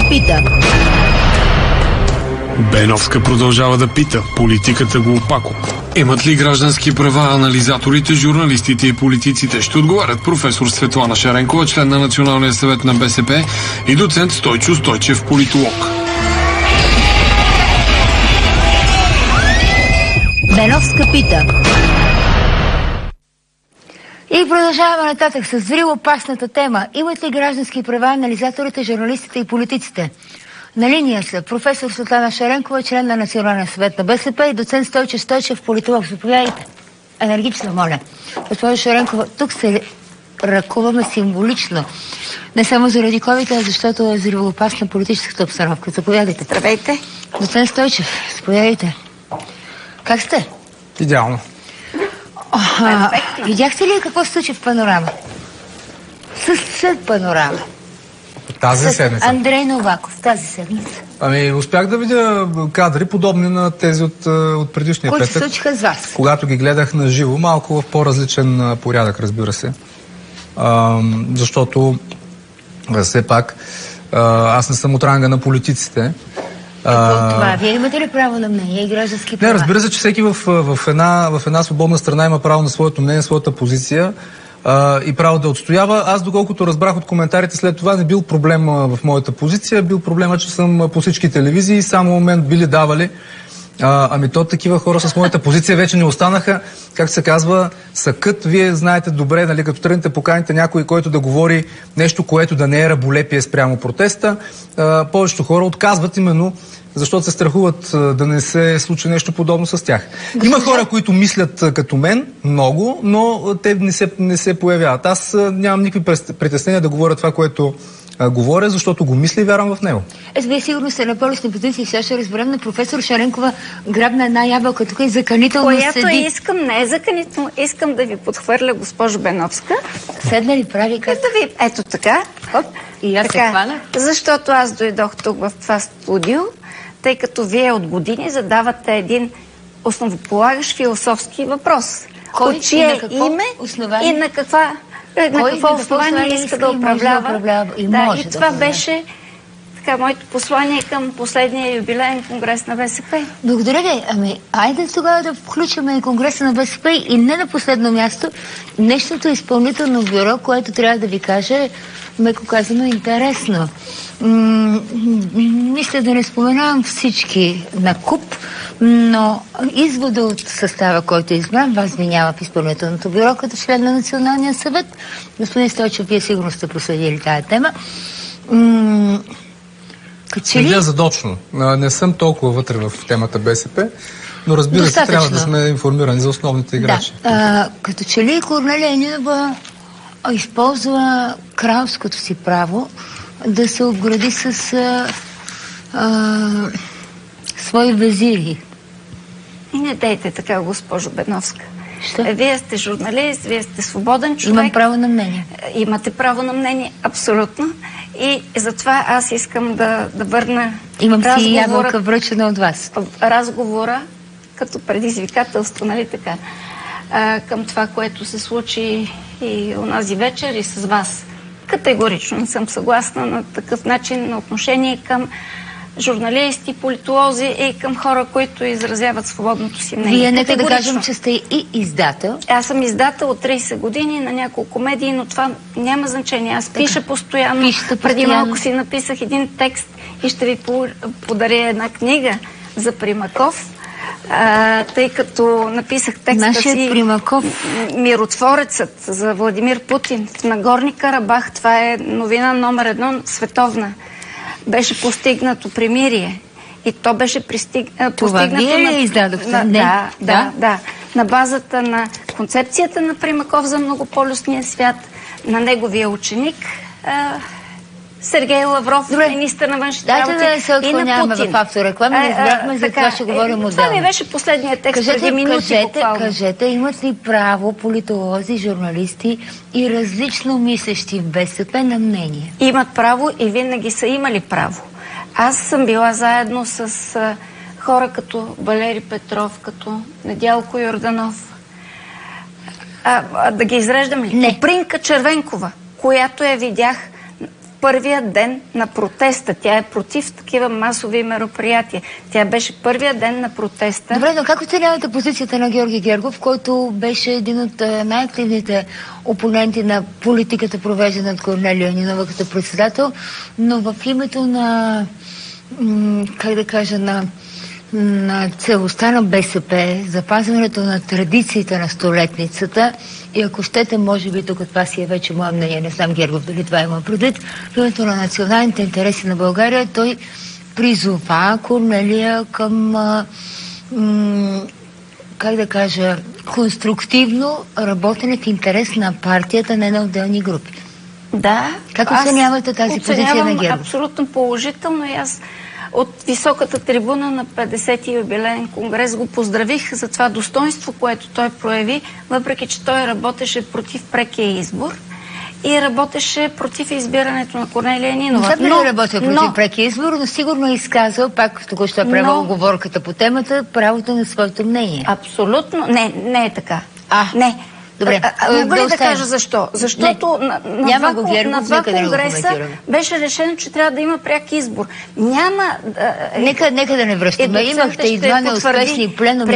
пита. Беновска продължава да пита. Политиката го опако. Имат ли граждански права анализаторите, журналистите и политиците? Ще отговарят професор Светлана Шаренкова, член на Националния съвет на БСП, и доцент Стойчо Стойчев, политолог. Беновска пита. И продължаваме нататък с зрело опасната тема. Имат ли граждански права анализаторите, журналистите и политиците? На линия са професор Светлана Шаренкова, член на Националния съвет на БСП, и доцент Стойчо Стойчев, политолог. Заповядайте. Енергично, моля. Госпожо Шаренкова, тук се ръкуваме символично. Не само заради COVID, а защото е зрелоопасна политическата обстановка. Заповядайте. Здравейте. Доцент Стойчев, заповядайте. Как сте? Идеално. Видяхте ли какво се случи в Панорама? След Панорама. Тази седмица. Андрей Новаков, тази седмица. Ами, успях да видя кадри, подобни на тези от предишния петък. Които се случиха с вас. Когато ги гледах на живо, малко в по-различен порядък, разбира се. Защото все пак аз не съм от ранга на политиците. Това, вие имате ли право на мнение и граждански права? Не, разбира се, че всеки в една свободна страна има право на своето мнение, своята позиция и право да отстоява. Аз, доколкото разбрах от коментарите след това, не бил проблем в моята позиция, бил проблема, че съм по всички телевизии, само момент били давали. Ами то такива хора с моята позиция вече не останаха, как се казва, съкът. Вие знаете добре, нали, като тръгнете поканите някой, който да говори нещо, което да не е раболепие спрямо протеста, повечето хора отказват именно защото се страхуват да не се случи нещо подобно с тях. Има хора, които мислят като мен, много, но те не се появяват. Аз нямам никакви притеснения да говоря това, което говоря, защото го мисля и вярвам в него. Вие сигурно сте на полюсни позиции. Сега ще разберем на професор Шаренкова. Грабна една ябълка тук и заканително която седи. Искам, не е заканително, искам да ви подхвърля, госпожо Беновска. Седна ли прави как? Ето така. Хоп. И аз се хвана. Защото аз дойдох тук в това студио, тъй като вие от години задавате един основополагащ философски въпрос. Кой от чие име основание? И на какво основание иска да управлява. И това беше така моето послание към последния юбилеен конгрес на БСП. Благодаря ви. Ами, айде тогава да включим конгреса на БСП и не на последно място нещото изпълнително бюро, което трябва да ви каже, меко казано, интересно. Мисля да не споменавам всички на куп, но извода от състава, който е избран, вас винява в изпълнителното бюро като член на Националния съвет. Господин Стойчев, вие сигурно сте проследили тая тема. Не задочно. Не съм толкова вътре в темата БСП, но разбира се, трябва да сме информирани за основните играчи. Да. Като че ли Корнелия Нинова използва кралското си право да се обгради с свои везири. И не дейте така, госпожо Беновска. Що? Вие сте журналист, вие сте свободен човек. Имам право на мнение. Имате право на мнение, абсолютно. И затова аз искам да върна имам си ябълка връчена от вас. Разговора като предизвикателство, нали така, към това, което се случи и онази вечер и с вас. Категорично не съм съгласна на такъв начин на отношение към журналисти, политолози и към хора, които изразяват свободното си мнение. Вие нека да кажем, че сте и издател. Аз съм издател от 30 години на няколко медии, но това няма значение. Аз пиша постоянно. Преди малко си написах един текст и ще ви подаря една книга за Примаков, тъй като написах текста си Примаков. Миротворецът за Владимир Путин в Нагорни Карабах. Това е новина номер 1 световна. Беше постигнато примирие. И то беше постигнато... Това вие ли издадохте? Да. На базата на концепцията на Примаков за многополюсния свят, на неговия ученик Сергей Лавров, министър на външните работи, да не се отклоняваме в автореклама, не избрахме, за това ще говорим отделно. Това ми беше последният текст преди минути буквално. Кажете, имат ли право политолози, журналисти и различно мислещи в БСП на мнение? Имат право и винаги са имали право. Аз съм била заедно с хора като Валери Петров, като Недялко Йорданов. Да ги изреждам ли? Не. Копринка Червенкова, която я видях първия ден на протеста. Тя е против такива масови мероприятия. Тя беше първия ден на протеста. Добре, но как оценявате позицията на Георги Гергов, който беше един от най-активните опоненти на политиката, провеждана от Корнелия Нинова като председател, но в името на, как да кажа, на целостта на БСП, запазването на традициите на столетницата и ако щете, може би тук това си е вече мое мнение, не знам Гергов дали това има предвид, в името на националните интереси на България, той призова Корнелия към как да кажа, конструктивно работене в интерес на партията, не на отделни групи. Да. Как оценявате тази позиция на Гергов? Абсолютно положително и аз от високата трибуна на 50-ти юбилеен конгрес го поздравих за това достоинство, което той прояви, въпреки че той работеше против прекия избор и работеше против избирането на Корнелия Нинова. Не работил против прекия избор, но сигурно е изказал, пак току-що е правил оговорката по темата, правото на своето мнение. Абсолютно. Не е така. Не. Добре. Мога ли да кажа защо? Защото на два конгреса беше решено, че трябва да има пряк избор. Няма... Нека да не връщаме. Имахте и два неуспешни пленуми.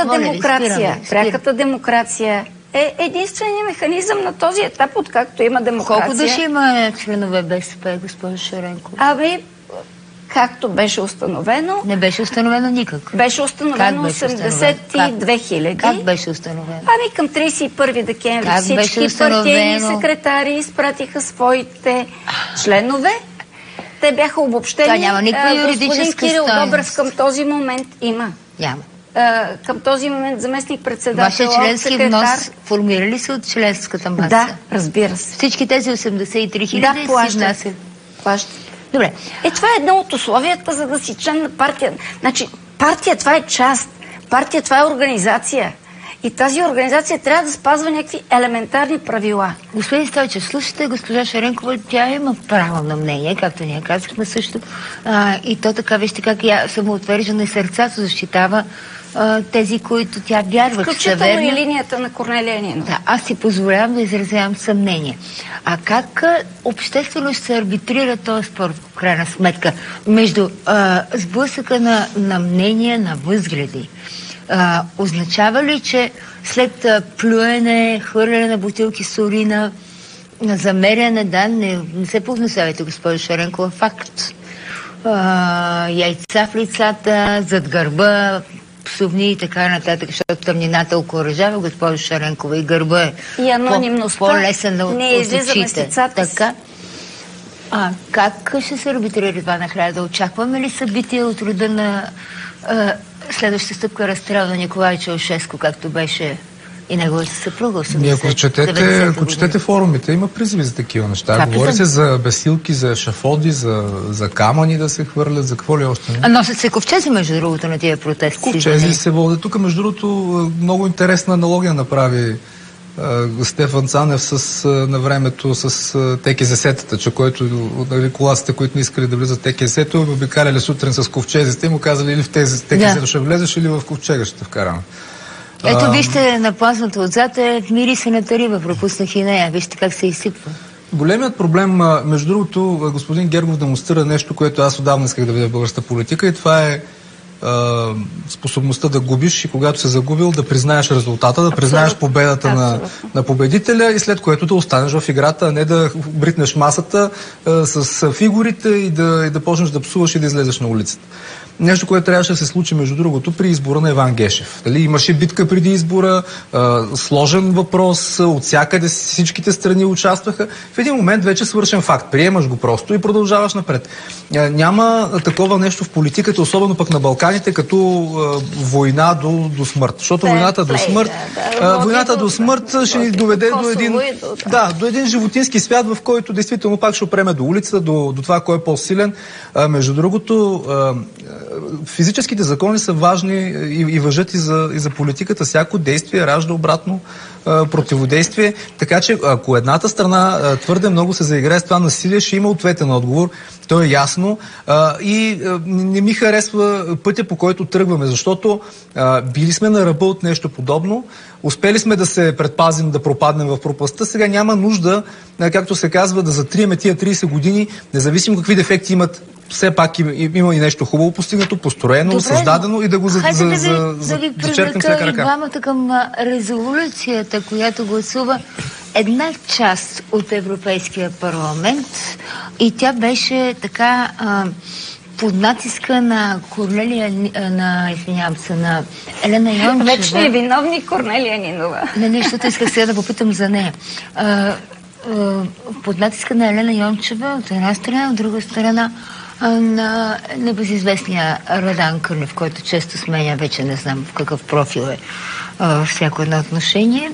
Пряката демокрация е единственият механизъм на този етап, откакто има демокрация. Колко души има членове БСП, госпожо Шаренкова? Както беше установено... Не беше установено никак. Беше установено 82 хиляди. Как беше установено? Към 31 декември всички партийни секретари изпратиха своите членове. Те бяха обобщени. Това няма никаква юридическа Господин Кирил Добрев към този момент има. Няма. Към този момент заместник-председател, Вашия членски внос формира ли се от членската маса? Да, разбира се. Всички тези 83 хиляди си внасят? Плащат. Добре. Това е едно от условията, за да си член на партия. Значи, партия това е част. Партия това е организация. И тази организация трябва да спазва някакви елементарни правила. Господин Стойчев, слушайте, госпожа Шаренкова, тя има право на мнение, както ние казахме също. И то така, вижте как я самоотвержена и сърцато защитава тези, които тя вярва, че са включително верни. И линията на Корнелия Нинова. Да, аз си позволявам да изразявам съмнение. А как обществено ще се арбитрира този спор, в крайна сметка, между сблъсъка на мнения, на възгледи? Означава ли, че след плюене, хвърляне на бутилки с урина, замеряне, не се повносявайте, госпожо Шаренкова, факт. Яйца в лицата, зад гърба, псовни и така нататък, защото тъмнината окуражава, госпожо Шаренкова, и гърба е по-лесен от очите. Така. Как ще се арбитрира това накрая? Да очакваме ли събития от рода на следващата стъпка разстрел на Николай Чаушеско, както беше и неговата съпруга? Ако четете форумите, има призиви за такива неща. Говори се за бесилки, за ешафоди, за камъни да се хвърлят, за какво ли още не. Носят се ковчези, между другото, на тия протести. Ковчези се водят. Тук, между другото, много интересна аналогия направи Стефан Цанев на времето с ТКЗ-тата, че който коласите, които не искали да влизат в ТКЗ-то, обикаляли сутрин с ковчезите и му казали или в тези ТКЗ-то ще влезеш, или в ковчега ще те вкараме. Ето вижте на плазмата отзад мирисената риба, пропуснах и нея. Вижте как се изсипва. Големият проблем, между другото, господин Гергов демонстрира нещо, което аз отдавна исках да видя в българската политика, и това е способността да губиш и когато се загубил да признаеш резултата, да признаеш победата на победителя и след което да останеш в играта, а не да бритнеш масата с фигурите и да почнеш да псуваш и да излезеш на улицата. Нещо, което трябваше да се случи, между другото, при избора на Иван Гешев. Имаше битка преди избора, сложен въпрос, от всякъде всичките страни участваха. В един момент вече свършен факт. Приемаш го просто и продължаваш напред. Няма такова нещо в политиката, особено пък на Балканите, като война до смърт. Защото войната до смърт ще ни доведе до един животински свят, в който действително пак ще опреме до улицата, до това кой е по-силен. Между другото, физическите закони са важни и важат и за политиката. Всяко действие ражда обратно противодействие. Така че ако едната страна твърде много се заиграе с това насилие, ще има ответен отговор. То е ясно. И не ми харесва пътя, по който тръгваме, защото били сме на ръба от нещо подобно. Успели сме да се предпазим да пропаднем в пропастта. Сега няма нужда, както се казва, да затриеме тия 30 години, независимо какви дефекти имат. Все пак има и нещо хубаво постигнато, построено, добре, създадено и да го зачерпим с лека ръка. И двамата към резолюцията, която гласува една част от Европейския парламент, и тя беше така под натиска на Корнелия, на Елена Йончева. Вечни виновни Корнелия Нинова. Не, защото исках сега да попитам за нея. Под натиска на Елена Йончева от една страна, от друга страна на небезизвестния Радан Кърлев, който често сменя, вече не знам в какъв профил е във всяко едно отношение.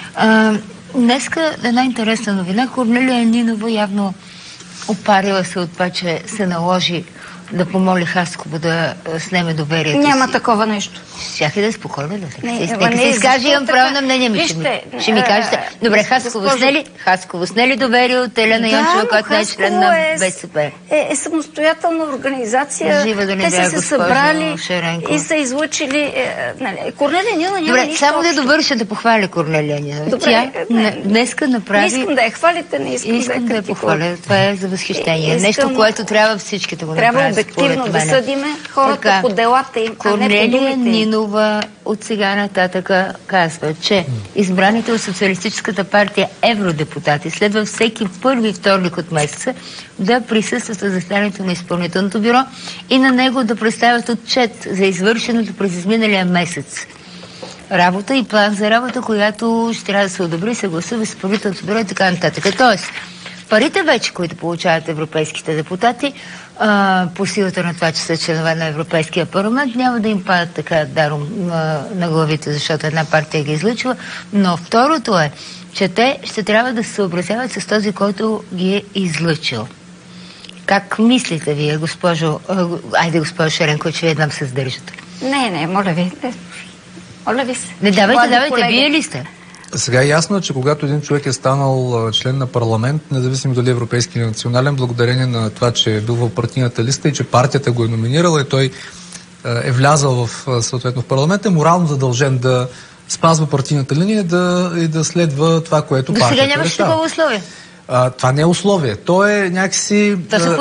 Днеска една интересна новина. Корнелия Нинова явно опарила се от това, че се наложи да помоли Хасково да снеме доверието си. Няма такова нещо. Щях и да е спокойно, да. Нека се изкаже, имам право на мнение. Ще ми кажете. Добре, Хасково снели доверие от Елена Йончева, която е член на БСП. Е самостоятелна организация. Те са се събрали и са излъчили. Корнелия Нинова няма нищо. Добре, само да довърша да похваля Корнелия Нинова. Тя днеска направи... Не искам да я хвалите, не искам да я похваля. Това е за възхищение. Нещо, което трябва всички да го направят. Обективно да съдиме хората по делата им, а не по думите. Корнелия Нинова от сега нататъка казва, че избраните от Социалистическата партия евродепутати следва всеки първи вторник от месеца да присъстват в заседанието на изпълнителното бюро и на него да представят отчет за извършеното през изминалия месец работа и план за работа, която ще трябва да се одобри, съгласува с изпълнителното бюро и така нататък. Тоест, парите вече, които получават европейските депутати, по силата на това, че са членове на Европейския парламент, няма да им падат така даром на главите, защото една партия ги излъчва. Но второто е, че те ще трябва да се съобразяват с този, който ги е излъчил. Как мислите вие, госпожо Шеренко, че вие нам се сдържате? Не, моля ви. Моля ви се. Не давайте, вие ли сте? Сега е ясно, че когато един човек е станал член на парламент, независимо дали европейски или национален, благодарение на това, че е бил в партийната листа и че партията го е номинирала и той е влязал в съответно в парламент, е морално задължен да спазва партийната линия и да следва това, което партията решава. До сега нямаше такова условие. Това не е условие. То е някакси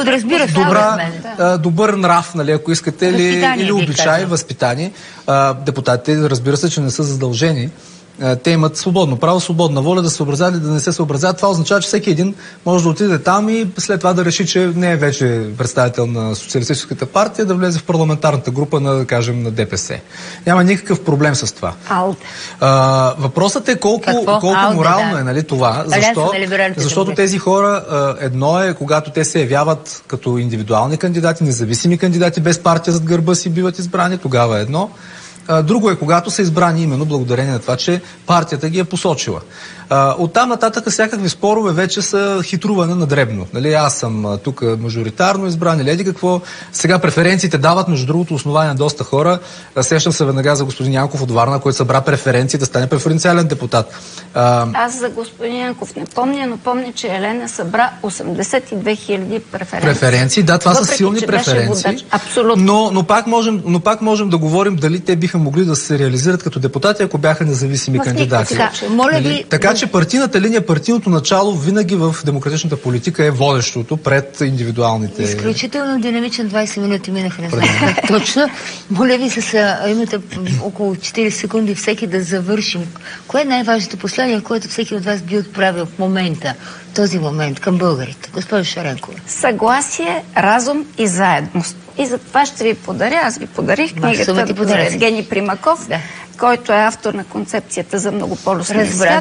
добър нрав, нали, ако искате, или обичай, възпитание. Депутатите, разбира се, че не са задължени. Те имат свободно право, свободна воля да се съобразят или да не се съобразят. Това означава, че всеки един може да отиде там и след това да реши, че не е вече представител на Социалистическата партия, да влезе в парламентарната група на, да кажем, на ДПС. Няма никакъв проблем с това. Въпросът е колко морално е, нали, това. Защото тези хора, едно е, когато те се явяват като индивидуални кандидати, независими кандидати, без партия зад гърба си биват избрани, тогава е едно. Друго е, когато са избрани именно благодарение на това, че партията ги е посочила. Оттам нататък всякакви спорове вече са хитруване на дребно. Нали, аз съм тук мажоритарно избран или еди какво. Сега преференциите дават, между другото, основание на доста хора. Сещам се веднага за господин Янков от Варна, който събра преференции да стане преференциален депутат. Аз за господин Янков не помня, но помня, че Елена събра 82 000 преференции. Да, това са силни преференции. Абсолютно. Но пак можем да говорим дали те биха могли да се реализират като депутати, ако бяха независими кандидати. Така че партийната линия, партийното начало винаги в демократичната политика е водещото пред индивидуалните... Изключително динамичен 20 минути минаха, не знам как точно. Моля ви имате около 40 секунди всеки да завършим. Кое е най-важното послание, което всеки от вас би отправил в момента, този момент към българите? Госпожо Шеренкова. Съгласие, разум и заедност. И за това ще ви подаря. Аз ви подарих книгата за Евгений Примаков, който е автор на концепцията за многополюсния свят.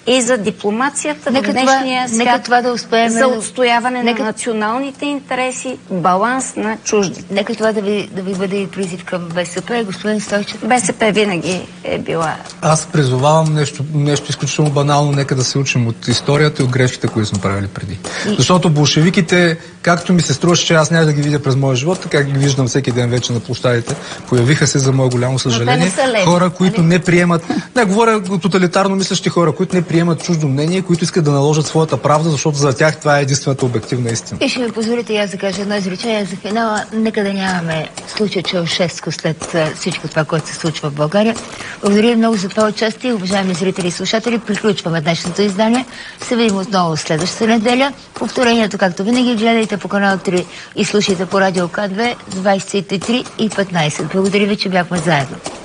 и за дипломацията в днешния свят, нека това да успеем, за отстояване на националните интереси, баланс на чуждите. Нека това да ви бъде и призив към БСП. Господин Стойчев? БСП винаги е била. Аз призовавам нещо изключително банално. Нека да се учим от историята и от грешките, които сме правили преди. Защото болшевиките, както ми се струваше, че аз няма да ги видя през моя живот, така ги виждам всеки ден вече на площадите, появиха се, за мое голямо съжаление, хора, които не приемат, не говоря тоталитарно мислещи хора, които не приемат чуждо мнение, които искат да наложат своята правда, защото за тях това е единствената обективна истина. И ще ми позволите и аз да кажа едно изречение за финала. Нека да нямаме случай Чаушеско след всичко това, което се случва в България. Благодаря много за това участие, уважаеми зрители и слушатели. Приключваме днешното издание. Се видим отново следващата неделя. Повторението, както винаги, гледайте по канал 3 и слушайте по радио К2 23 и 15. Благодаря ви, че бяхме заедно.